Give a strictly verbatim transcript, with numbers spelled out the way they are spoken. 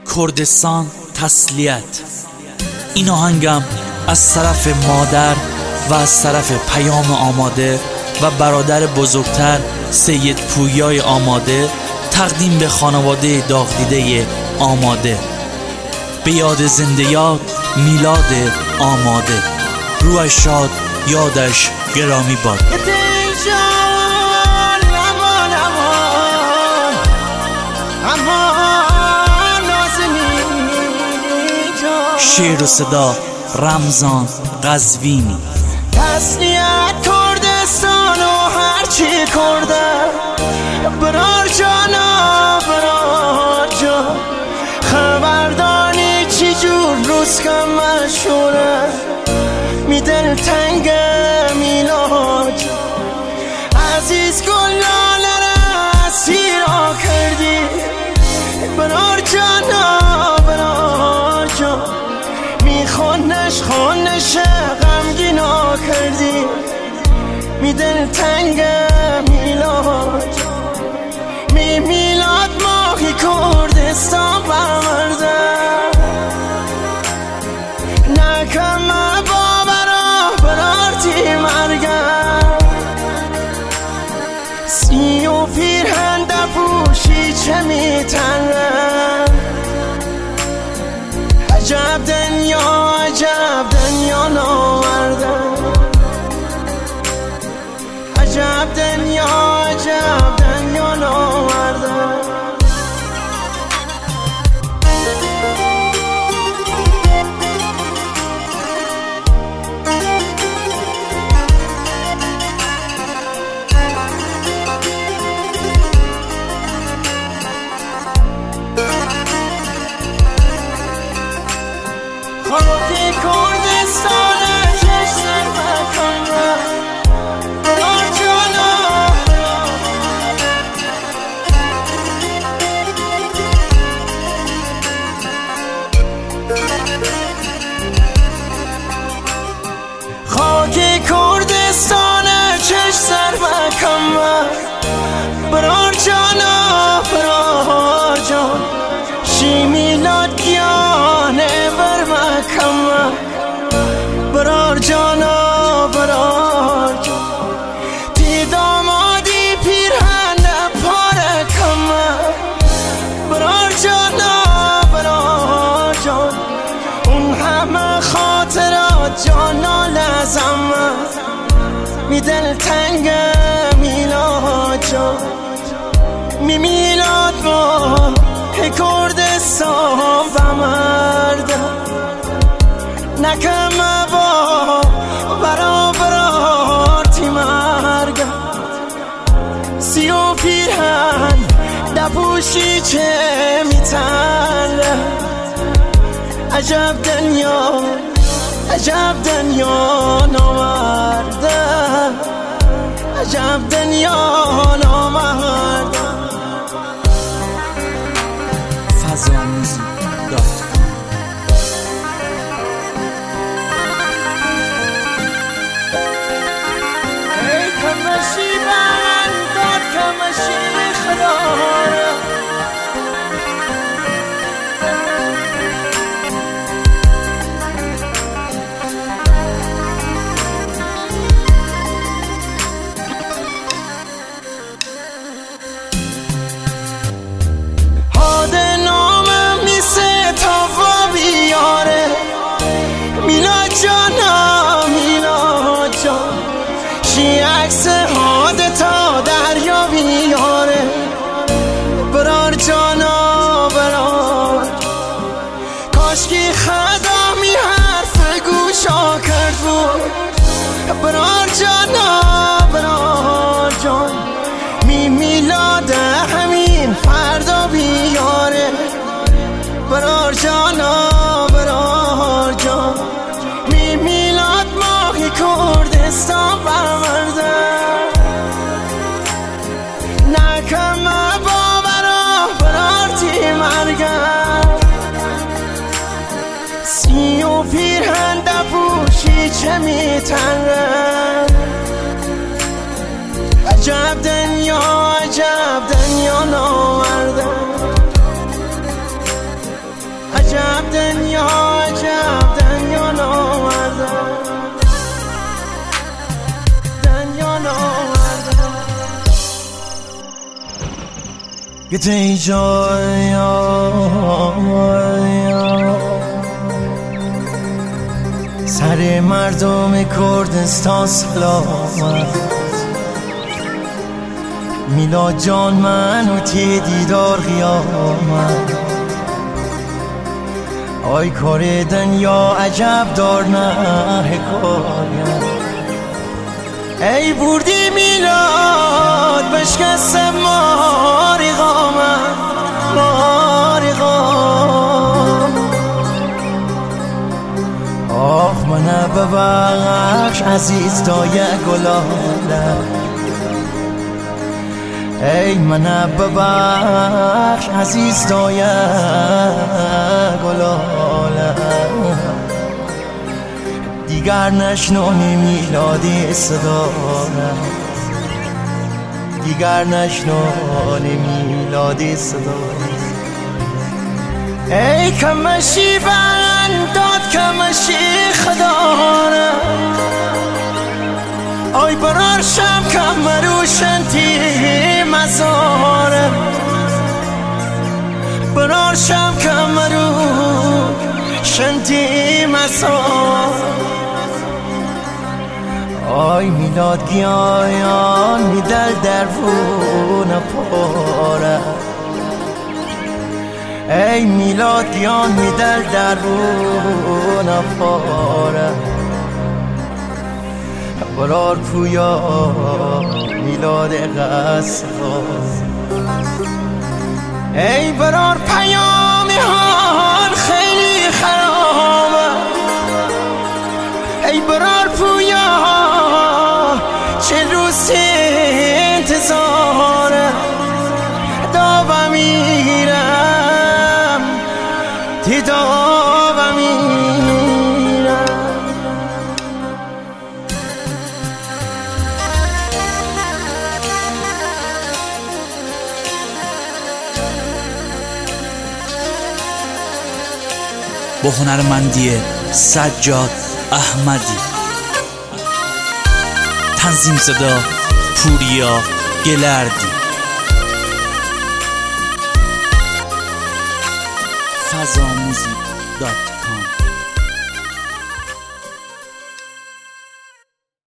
کردستان تسلیت. این آهنگم از طرف مادر و از طرف پیام آماده و برادر بزرگتر سید پویای آماده تقدیم به خانواده داغدیده آماده. به یاد زنده یاد میلاد آماده. روحش شاد، یادش گرامی باد. شعر و صدا رمضان قزوینی. تسلیت کردستان و هرچی کرده برار جانا برار جان، خبردانی چی جور روز کم مشهوره می دل تنگ میلاد. عزیز گلانه را سیرا کردی برار جانا برار جان، می خونش خونش غمگینا کردی می دل تنگ میلاد. می میلاد ماهی کردستان برمرده نکم باورا برارتی مرگم. سی و پیرهن پوشی چه می تنم. عجب دنیا عجب دنیا ناوردم. عجب دنیا عجب دنیا ناوردم. خاکی کردستان کشتر مکن را برار جانا. خاکی کردستان کشتر مکن را برار جانا برار جان. شی میلاد گیانه بر مکم برار جانا برار جان. تی دامادی پیرهن پارکم برار جانا برار جان. اون همه خاطرات جانا لازم می دل تنگ میلاد جان. می میلاد ما کردستان و مردم نکم با برا برارتی مرگم. سی و پیرهن دپوشی چه میتنه. عجب دنیا عجب دنیا نامرده. عجب دنیا نامرده. فضاموزیک دات کام. ای کمشی من داد کمشی خداره. جانا میلاد جان، شی عکس هاده تا دریا بیاره برار جانا برار. کاشکی خدا می حرف گوشا کرد بود برار جانا برار جان. می میلاد همین فردا بیاره برار جانا برار جان. می میلاد ماهی کردستان برمرده نکم باورا برارتی مرگم. سی و پیرهن دپوشی چه می تنم. عجب دنیا عجب دنیا ناوردم. گتی جای سر مردم کردستان سلامت میلاد جان منو تی دیدار قیامت آی کار دنیا عجب دار نه حکایت ای بردی میلاد بشکستم ماری قامت ماری قامت آخ منه ببخش عزیز دایه گلاله ای منه ببخش عزیز دایه گلاله دیگر نشنونی میلادی صدایت دیگر نشنونی میلادی صدایت ای کمشی بند داد کمشی خدانه آی برار شم کمرو شنتی مزاره برار شم کمرو شنتی مزاره آی میلاد گیایان میدل درون پاره ای میلاد گیان میدل درون پاره برار پویا میلاد قصد ای برار پیامی حال خیلی خرابه ای برار پویا چه روز انتظاره داوه میرم تی داوه میرم با هنرمندی سجاد احمدی، تنظیم صدا پوریا گلردی، فضا موزیک دات